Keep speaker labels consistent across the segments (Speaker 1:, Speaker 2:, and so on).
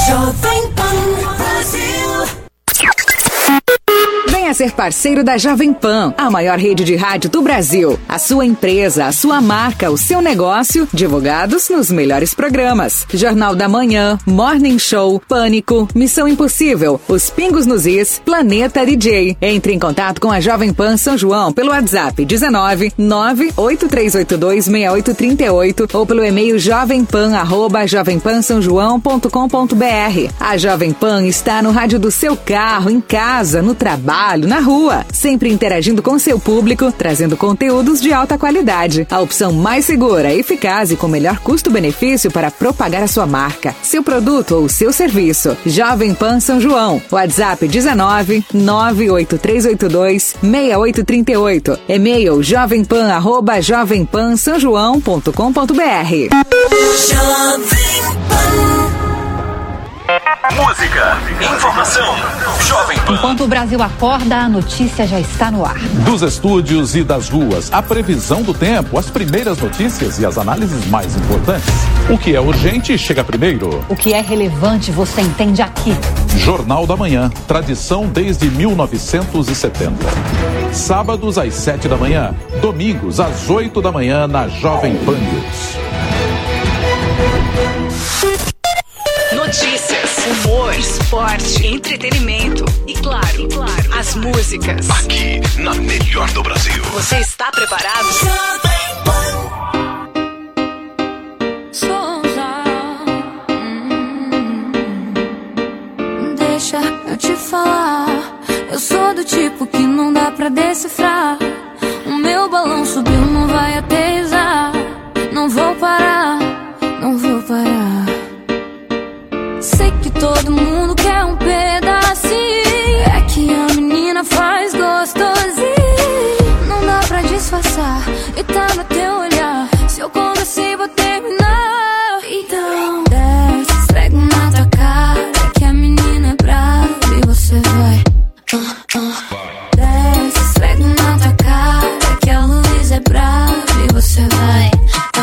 Speaker 1: Jovem Pan Brasil.
Speaker 2: Venha ser parceiro da Jovem Pan, a maior rede de rádio do Brasil. A sua empresa, a sua marca, o seu negócio, divulgados nos melhores programas. Jornal da Manhã, Morning Show, Pânico, Missão Impossível, Os Pingos nos Is, Planeta DJ. Entre em contato com a Jovem Pan São João pelo WhatsApp 19 98382 6838 ou pelo e-mail jovempan@jovempansaojoão.com.br. A Jovem Pan está no rádio do seu carro, em casa, no trabalho, na rua, sempre interagindo com seu público, trazendo conteúdos de alta qualidade. A opção mais segura, eficaz e com melhor custo-benefício para propagar a sua marca, seu produto ou seu serviço. Jovem Pan São João. WhatsApp 19 98382 6838. E-mail jovempan@jovempansaojoão.com.br.
Speaker 1: Jovem Pan.
Speaker 3: Música, informação, Jovem Pan.
Speaker 4: Enquanto o Brasil acorda, a notícia já está no ar.
Speaker 5: Dos estúdios e das ruas, a previsão do tempo, as primeiras notícias e as análises mais importantes. O que é urgente chega primeiro.
Speaker 4: O que é relevante você entende aqui.
Speaker 5: Jornal da Manhã, tradição desde 1970. Sábados às 7 da manhã, domingos às 8 da manhã na Jovem Pan News.
Speaker 6: Notícias, humor, esporte, entretenimento e claro, as músicas.
Speaker 3: Aqui na melhor do Brasil.
Speaker 6: Você está preparado?
Speaker 7: Deixa eu te falar, eu sou do tipo que não dá pra decifrar. O meu balão subiu, não vai aterrissar. Não vou parar, não vou parar. Sei que todo mundo quer um pedacinho. É que a menina faz gostosinho. Não dá pra disfarçar, e tá no teu olhar. Se eu conversei, vou terminar. Então desce, esfrega na tua cara, que a menina é brava e você vai. Desce, esfrega na tua cara, que a Luísa é brava e você vai.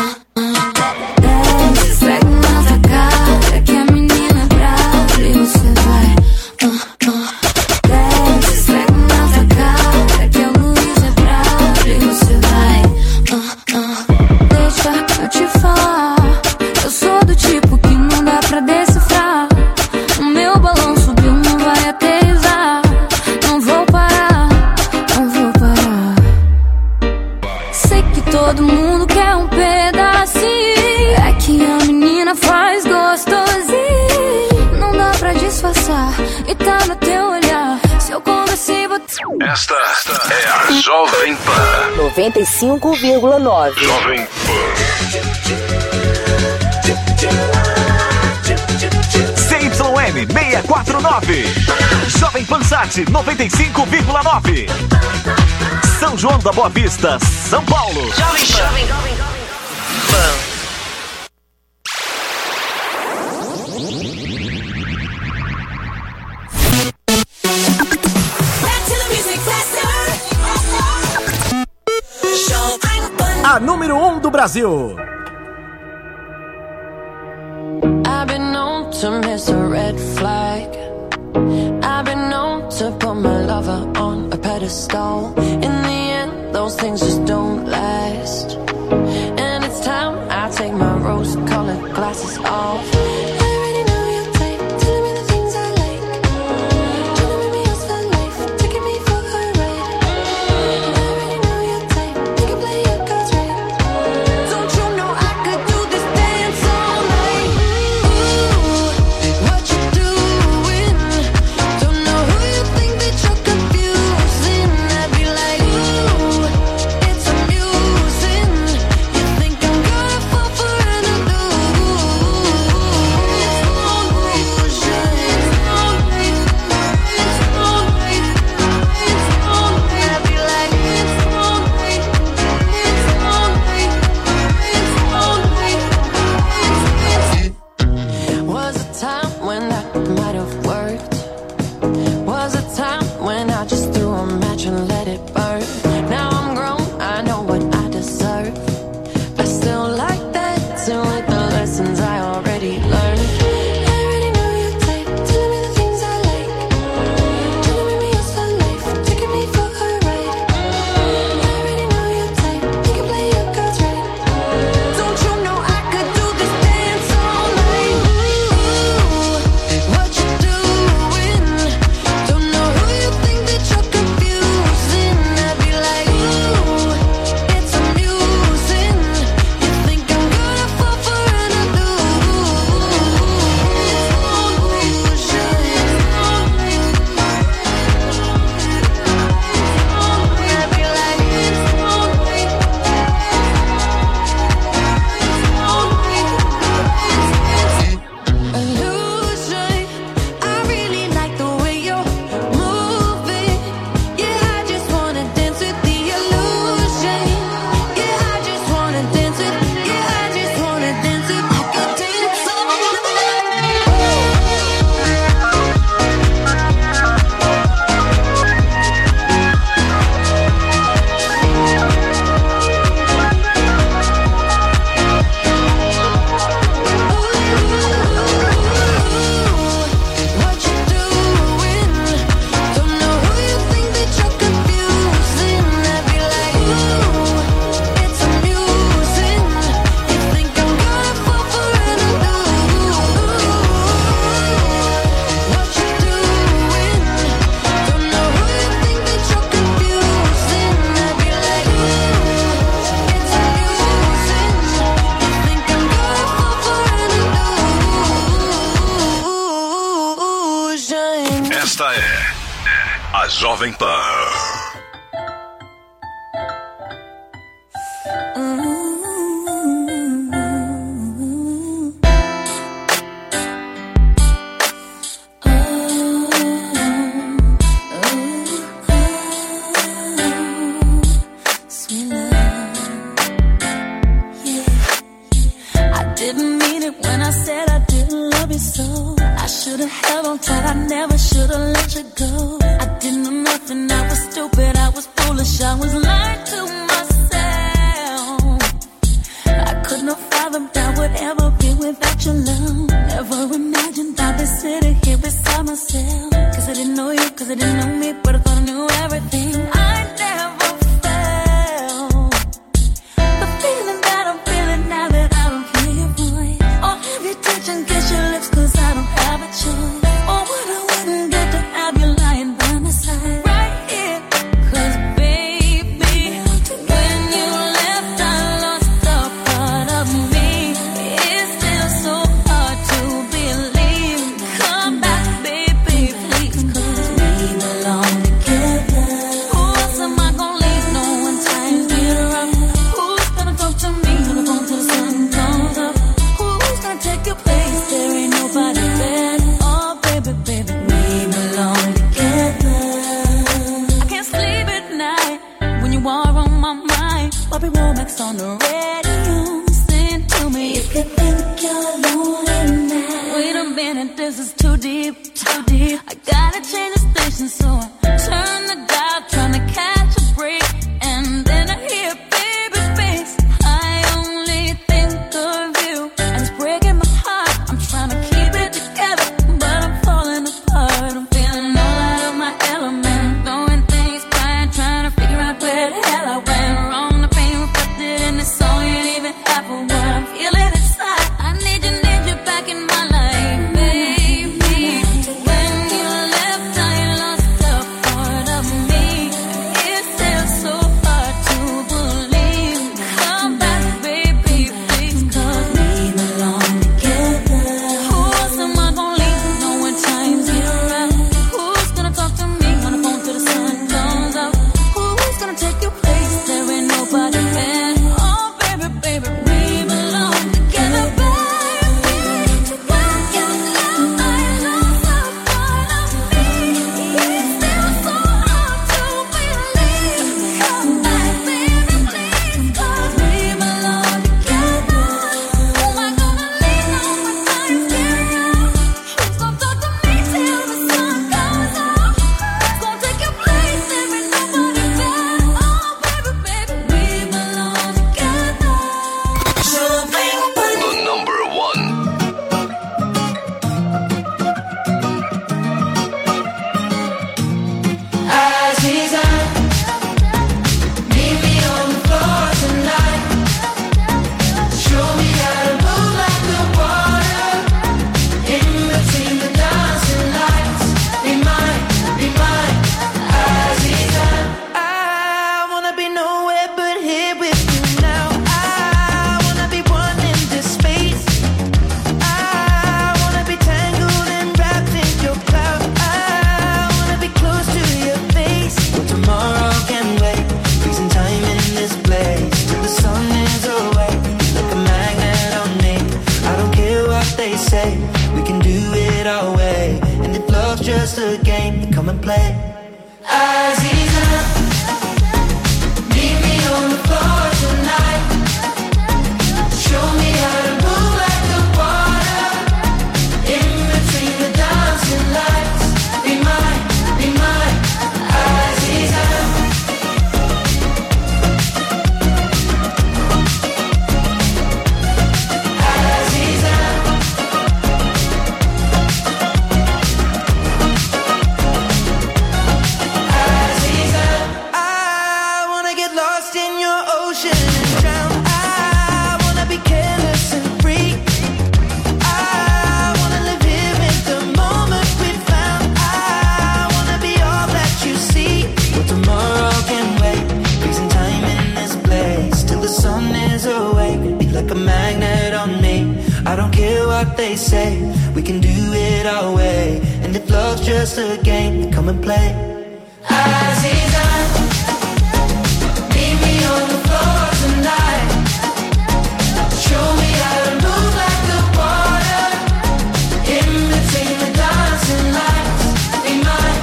Speaker 7: Desce, esfrega na tua cara, que a menina é brava e você vai. Desce, esfrega na tua cara, que a Luísa é brava e você vai. Deixa eu te falar, eu sou do tipo que não dá pra decifrar. O meu balão subiu, não vai aterrissar. Não vou parar, não vou parar. Sei que todo mundo quer um pedacinho. É que a menina faz gostosinho. Não dá pra disfarçar, e tá no teu olhar. Se eu conversei, vou...
Speaker 3: Esta é a Jovem Pan.
Speaker 2: 95,9.
Speaker 3: Jovem Pan.
Speaker 8: CYN 649. Jovem Pan Sat 95,9. São João da Boa Vista, São Paulo.
Speaker 6: Jovem Pan.
Speaker 1: Back to the music faster. Jovem Pan.
Speaker 8: A número 1 do Brasil.
Speaker 9: I've been known to miss a red flag. I've been known to put my lover on a pedestal. In the end, those things just don't last. And it's time I take my rose-colored glasses off. I already know your type, telling me the things I like. Trying to make me yours for life, taking me for a ride. I already know your type, you can play your cards right. Don't you know I could do this dance all night? Ooh, what you doing? Don't know who you think that you're confusing. I'd be like, ooh, it's amusing. You think I'm gonna fall for an illusion?
Speaker 3: Esta é a Jovem Pan.
Speaker 10: And if love's just a game, then come and play.
Speaker 9: Aziza, meet me on the floor tonight. Show me how to move like the water. In between the dancing lights. Be mine,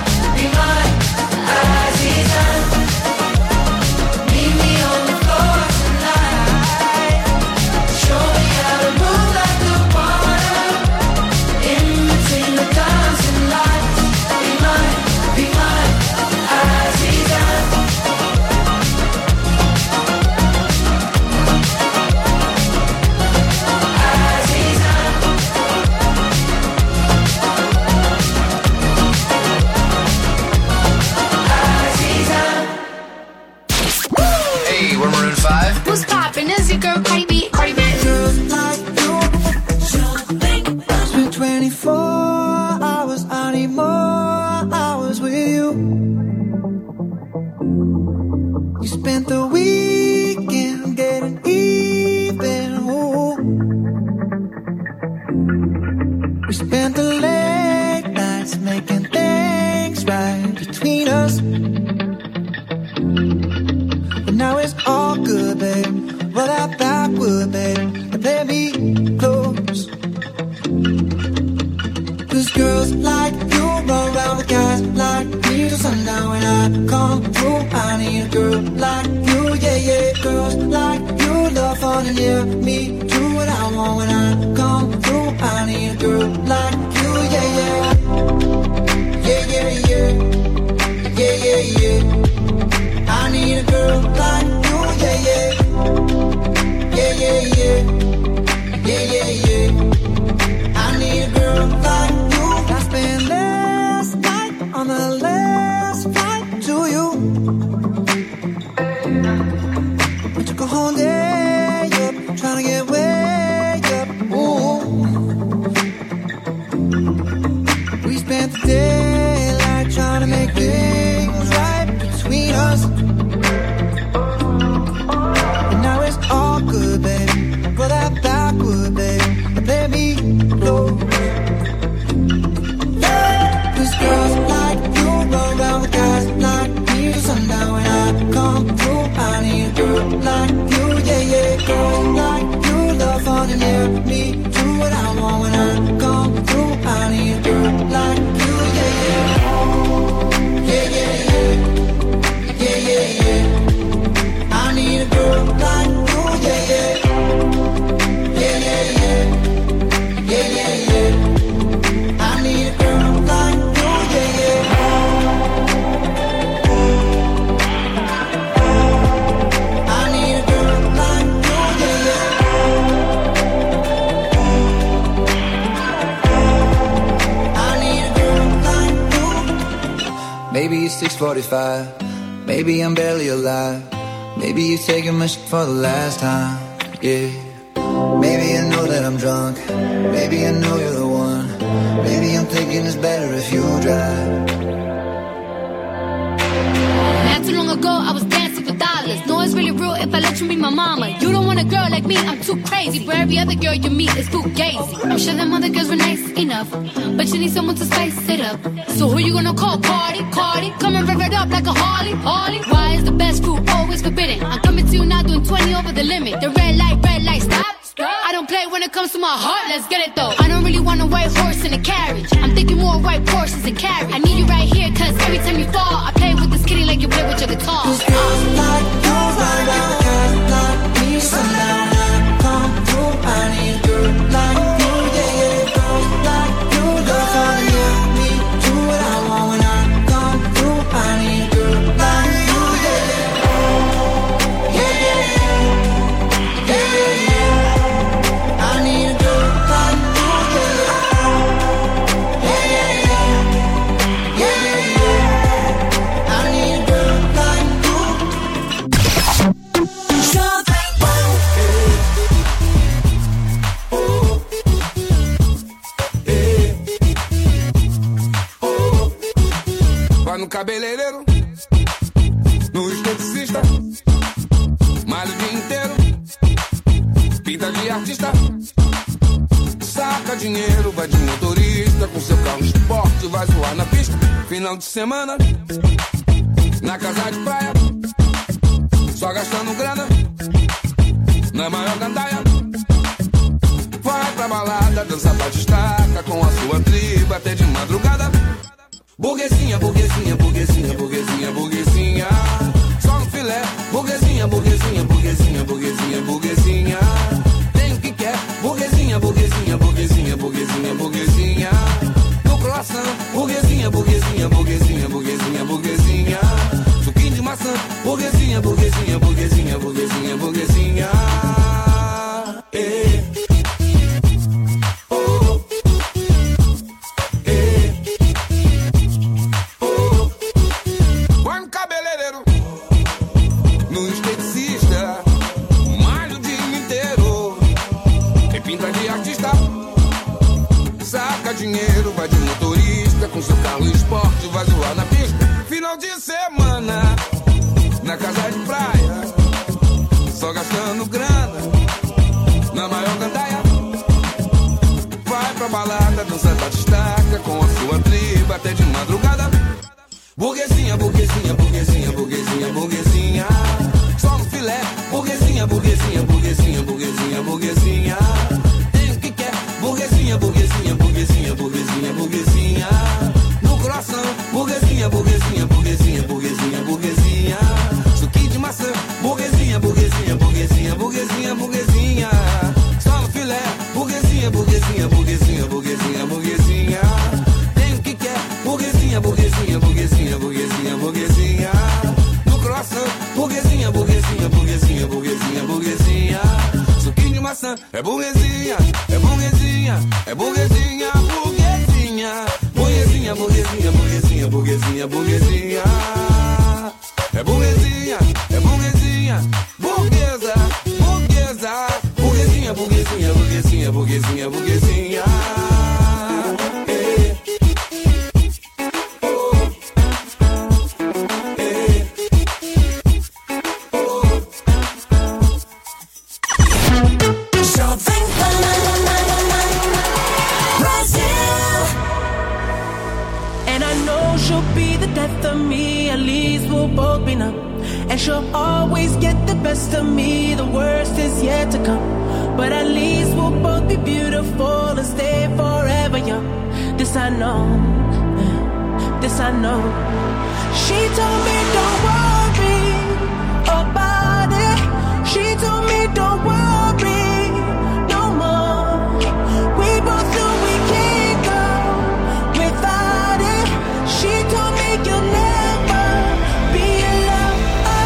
Speaker 9: Aziza. Meet me on the floor tonight. Show me how to move like the water. In between the dancing lights. Be mine, Aziza.
Speaker 11: Hey, we're Maroon 5.
Speaker 12: What's poppin'? Is your girl Cardi B? Cardi B.
Speaker 10: Just like you. It's been 24 hours, I need more hours with you. You spent the weekend getting even. Ooh. We spent the late nights making things right between us. But now it's all good, babe. Roll that backward, babe, and play me close. 'Cause girls like you run around with guys like me till sundown. When I come through, I need a girl like you, yeah, yeah. Girls like you love fun and yeah, me do what I want. When I come through, I need a girl like you, yeah, yeah. Yeah, yeah, yeah. Yeah, yeah, yeah. I need a girl like you, yeah, yeah. Yeah, yeah, yeah. Yeah, yeah, yeah. I need a girl like you. I spent last night on the last flight to you. We took a whole day up, trying to get way up. Ooh. We spent the daylight trying to make things right between us. And now it's all good, baby. Roll that backward, baby, and play me close. 'Cause girls like you run around with guys like me till sundown. When I come through, I need a girl like you, yeah, yeah. Girls like you love fun and yeah, me do what I want. When I come through, I need a girl like you, yeah, yeah. Yeah, yeah, yeah. Yeah, yeah, yeah. I need a girl like you, yeah, yeah. Yeah, yeah, yeah. Yeah, yeah, yeah. I need a girl like you, yeah, yeah. I need a girl like you, yeah, yeah. I need a girl like you.
Speaker 13: Maybe it's 6:45. Maybe I'm barely alive. Maybe you're taking my shit for the last time. Yeah. Maybe I know that I'm drunk. Maybe I know you're the one. Maybe I'm thinking it's better if you drive.
Speaker 12: Not too long ago, I was dancing for dollars. No, it's really real if I let you be my mama. You don't want a girl like me, I'm too crazy. But every other girl you meet is too gazy. I'm sure them other girls were nice enough, but you need someone to spice it up. So who you gonna call? Cardi? Come and rev it up like a Harley? Why is the best food always forbidden? I'm coming to you now doing 20 over the limit. The red light, stop. I don't play when it comes to my heart, let's get it though. I don't really want a white horse in a carriage. I'm thinking more white Porsches and carriage. I need you right here, cause every time you fall, I play with this kitty like you play with your guitar.
Speaker 10: 'Cause girls like you run around with guys like me till sundown. When I come through, I need a girl like you, yeah, yeah. Girls like you love fun and yeah, me do what I want. When I come through, I need a girl like you, yeah, yeah. Yeah, yeah, yeah. Yeah, yeah, yeah. I need a girl like you, yeah, yeah. Yeah, yeah, yeah. Yeah, yeah, yeah. I need a girl like you.
Speaker 14: Vai no cabeleireiro, no esteticista, malha o dia inteiro, pinta de artista, saca dinheiro, vai de motorista, com seu carro esporte, vai vai zoar na pista. Final de semana, na casa de praia, só gastando grana, na maior gandaia. Vai pra balada, dança pra destaca, com a sua tribo até de madrugada. Burguesinha, burguesinha, burguesinha, burguesinha, burguesinha, só no filé. Burguesinha, burguesinha, burguesinha, burguesinha, burguesinha, tem o que quer. Burguesinha, burguesinha, burguesinha, burguesinha, burguesinha, no croissant. Burguesinha, burguesinha, burguesinha, burguesinha, burguesinha, suquinho de maçã. Burguesinha, burguesinha, burguesinha, burguesinha, burguesinha. Vai no cabeleireiro, no esteticista, malha o dia inteiro, tem pinta de artista, saca dinheiro, vai de motorista, com seu carro esporte, vai zoar na pista. Final de semana, na casa de praia, só gastando grana, na maior gandaia. Vai pra balada, dança pra destaca, com a sua tribo até de madrugada. Burguesinha, burguesinha, burguesinha, burguesinha, burguesinha, só no filé. Burguesinha, burguesinha, burguesinha, burguesinha, burguesinha, tem o que quer. Burguesinha, burguesinha, burguesinha, burguesinha, burguesinha, no coração. Burguesinha, burguesinha, burguesinha, burguesinha, burguesinha, suquinho de maçã. Burguesinha, burguesinha, burguesinha, burguesinha, burguesinha, só no filé. Burguesinha, burguesinha, burguesinha, burguesinha, burguesinha, tem o que quer. Burguesinha, burguesinha, burguesinha, burguesinha, burguesinha, no croissant. Burguesinha, burguesinha, burguesinha, burguesinha, burguesinha, suquinho de maçã. É burguesinha, é burguesinha, é burguesinha, burguesinha, burguesinha, burguesinha, burguesinha, burguesinha, burguesinha. É burguesinha, é burguesinha, burguesa, burguesa, burguesinha, burguesinha, burguesinha, burguesinha, burguesinha.
Speaker 15: And she'll always get the best of me. The worst is yet to come, but at least we'll both be beautiful and stay forever young. This I know, this I know. She told me don't worry about it. She told me don't worry no more. We both know we can't go without it. She told me you'll never be alone.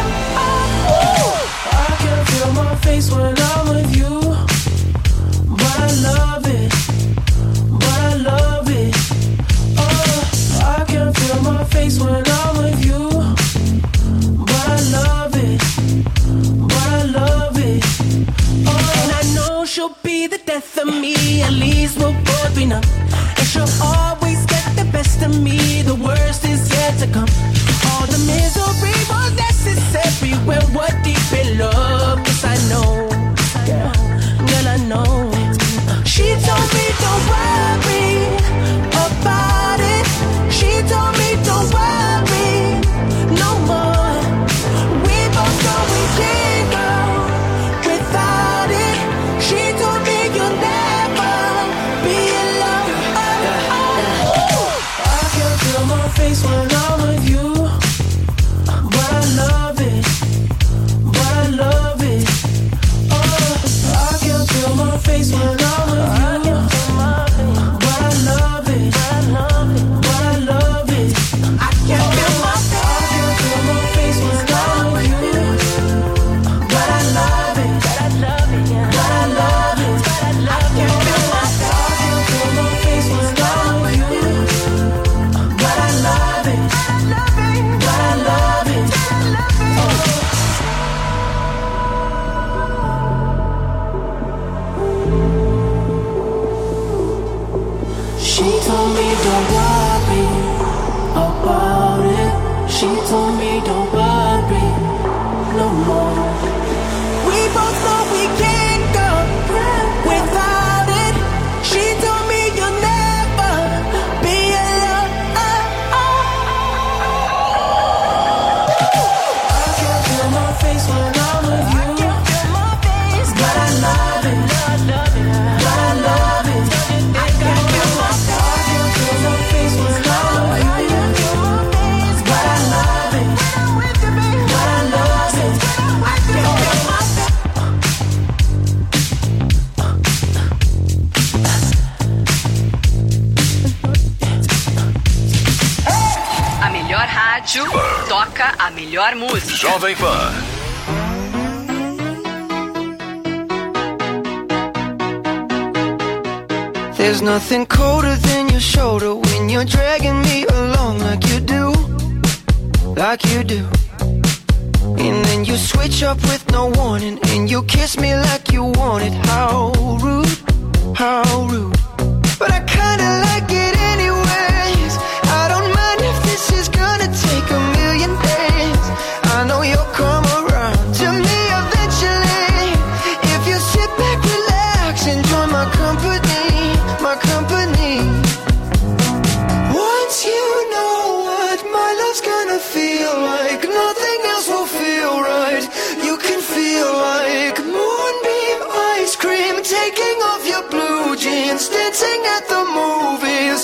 Speaker 15: I can feel my face when I'm with you, but I love it, but I love it. Oh, I can feel my face when I'm with you, but I love it, but I love it. Oh, and I know she'll be the death of me. At least we'll both be numb, and she'll always get the best of me. The worst is yet to come. All the misery was necessary when we're deep in love. 'Cause I know, girl, I know. She told me don't worry about it. She told me don't worry no more. We both know we can't go without it. She told me you'll never be alone. I can feel my face when I'm with you, but I love it, but I love it. Oh, I can feel my face when I'm with you, but I love it, but I love it, but I love it. I can feel my face when I'm with you, but I love it, but I love it, but I love it. I can feel my face when I'm with you, but I love it, but I love it. She told me don't worry about it. She told me don't worry no more. We both know we can't go without it. She told me you'll never be alone.
Speaker 6: rádio toca a melhor música.
Speaker 3: Jovem Pan.
Speaker 10: There's nothing colder than your shoulder when you're dragging me along like you do, like you do. And then you switch up with no warning, and you kiss me like you want it. How rude, how rude. But I kinda like it anyways. I don't mind if this is gonna take a million days. I know you'll come around to me eventually. If you sit back, relax, and join my company, my company. Once you know what my love's gonna feel like, nothing else will feel right. You can feel like moonbeam ice cream, taking off your blue jeans, dancing at the movies.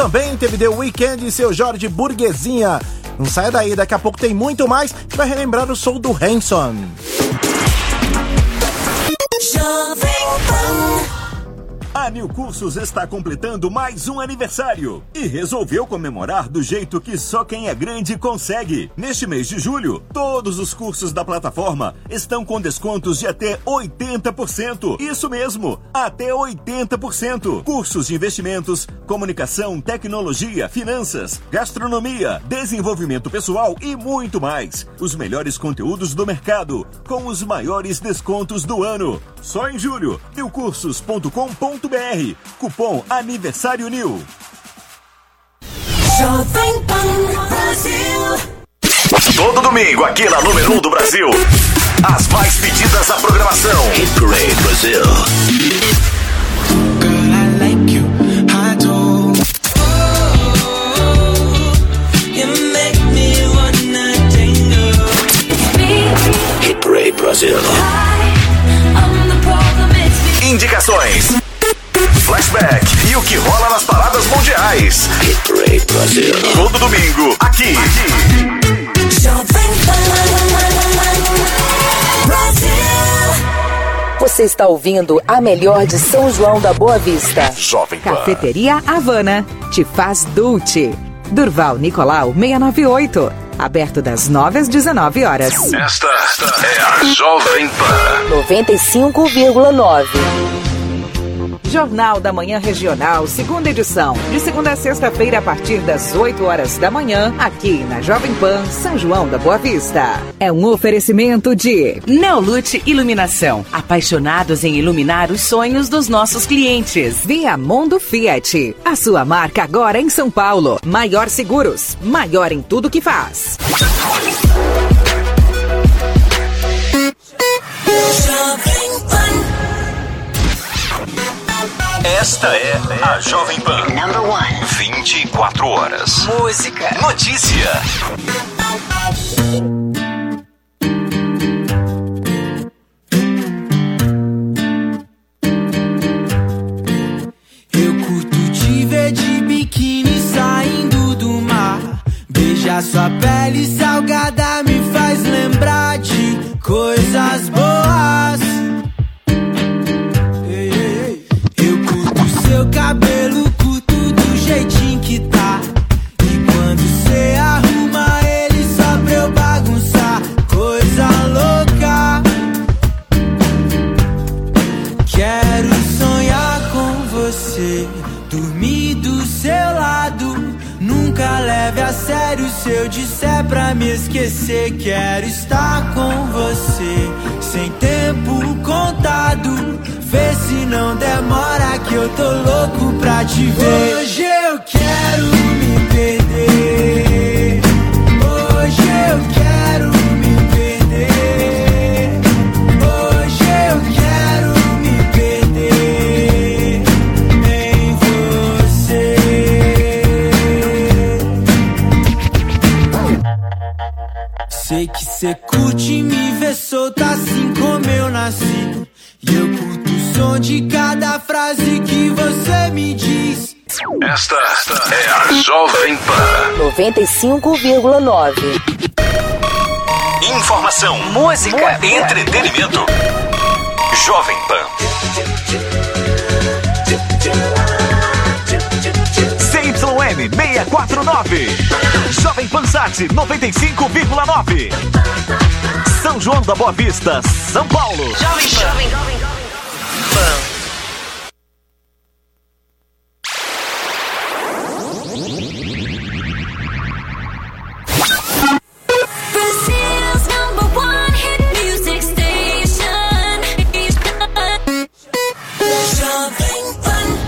Speaker 8: Também teve The Weeknd e seu Jorge Burguesinha. Não saia daí, daqui a pouco tem muito mais que vai relembrar o som do Hanson.
Speaker 16: A New Cursos está completando mais um aniversário e resolveu comemorar do jeito que só quem é grande consegue. Neste mês de julho, todos os cursos da plataforma estão com descontos de até 80%. Isso mesmo, até 80%. Cursos de investimentos, comunicação, tecnologia, finanças, gastronomia, desenvolvimento pessoal e muito mais. Os melhores conteúdos do mercado, com os maiores descontos do ano. Só em julho, newcursos.com.br. Cupom Aniversário New.
Speaker 1: Jovem Pan Brasil.
Speaker 8: Todo domingo, aqui na número 1 do Brasil. As mais pedidas da programação. Hit Parade Brasil.
Speaker 10: Girl, I like you. I do. You make me wanna tingle.
Speaker 8: Hit Parade Brasil. Indicações, flashback e o que rola nas paradas mundiais. Hit Parade Brasil. Todo domingo, aqui.
Speaker 2: Você está ouvindo a melhor de São João da Boa Vista.
Speaker 8: Jovem Pan.
Speaker 2: Cafeteria Havana te faz Dulce. Durval Nicolau 698. Aberto das 9 às 19 horas.
Speaker 3: Esta é a Jovem Pan
Speaker 2: 95,9. Jornal da Manhã Regional, segunda edição. De segunda a sexta-feira, a partir das 8 horas da manhã, aqui na Jovem Pan, São João da Boa Vista. É um oferecimento de
Speaker 17: Neolute Iluminação. Apaixonados em iluminar os sonhos dos nossos clientes.
Speaker 2: Viamundo Fiat. A sua marca agora em São Paulo. Maior Seguros. Maior em tudo que faz.
Speaker 1: Jovem Pan.
Speaker 8: Esta é a Jovem Pan.
Speaker 1: Number 1.
Speaker 8: 24 horas.
Speaker 6: Música.
Speaker 8: Notícia.
Speaker 10: Eu curto te ver de biquíni saindo do mar. Beijar sua pele salgada me faz lembrar de coisas boas. Eu curto seu cabelo, curto do jeitinho que tá. E quando cê arruma ele só pra eu bagunçar, coisa louca. Quero sonhar com você, dormir do seu lado. Nunca leve a sério se eu disser pra me esquecer. Quero estar com você, sem tempo contado. Vê se não demora que eu tô louco pra te ver. Hoje eu quero me perder. Hoje eu quero me perder. Hoje eu quero me perder em você. Sei que cê curte me ver solta assim como eu nasci. E eu curto o som de cada frase que você me diz.
Speaker 3: Esta é a Jovem Pan
Speaker 2: 95,9.
Speaker 8: Informação, música, entretenimento. Jovem Pan. CYM 649. Jovem Pan Sat 95,9. São João da Boa Vista, São Paulo.
Speaker 6: Jovem Pan.
Speaker 1: Brazil's number 1 hit music station. Jovem Pan.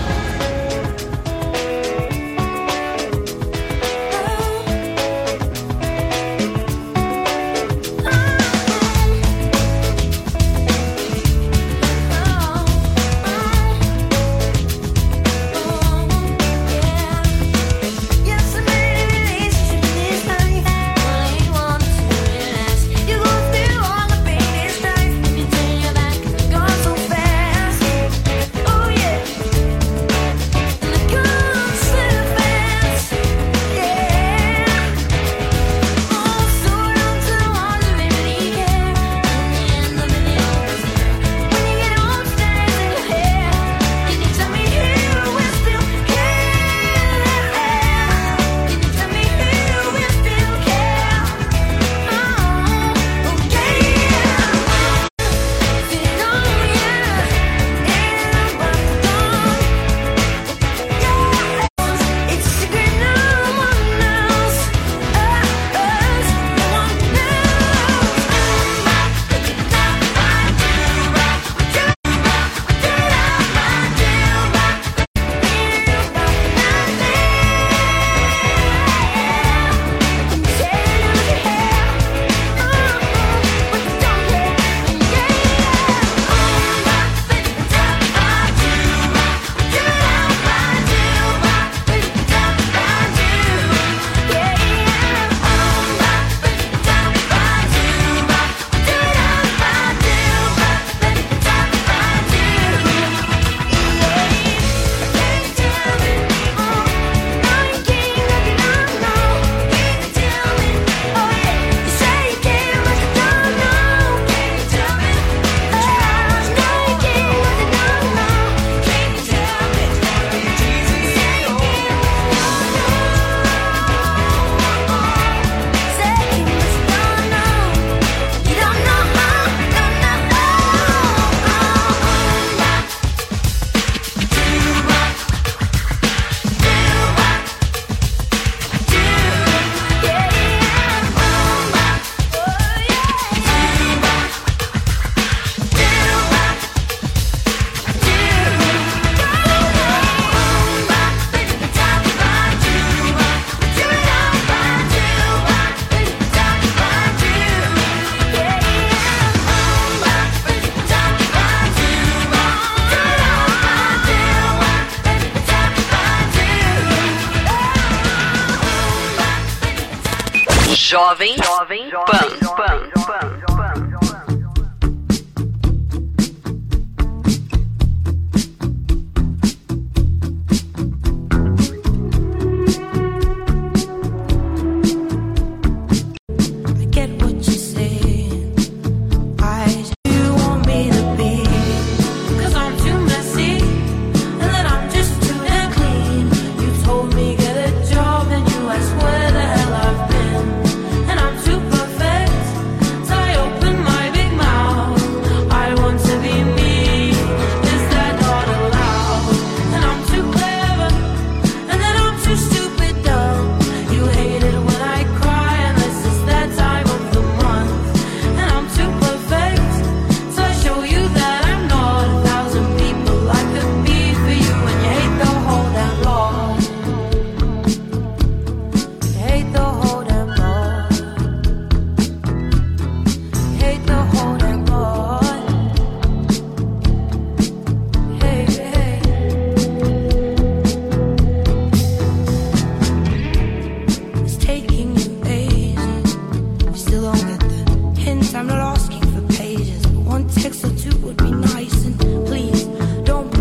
Speaker 6: Jovem Pan.